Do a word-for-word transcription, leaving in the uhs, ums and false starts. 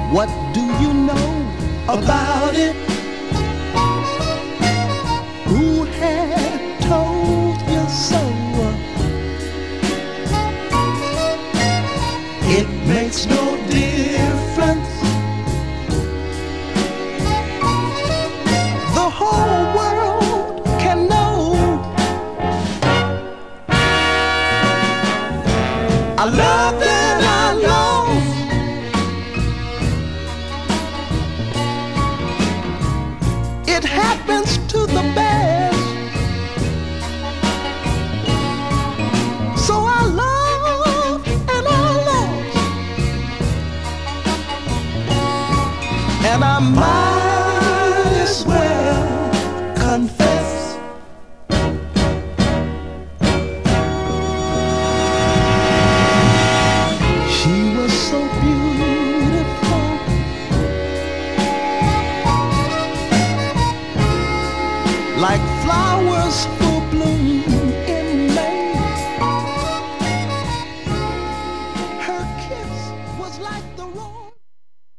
What do you know about it? Who had told you so? It makes no difference. The whole world can know. I love that I lost. It happens to the best. So I love and I lost, and I might as well confess.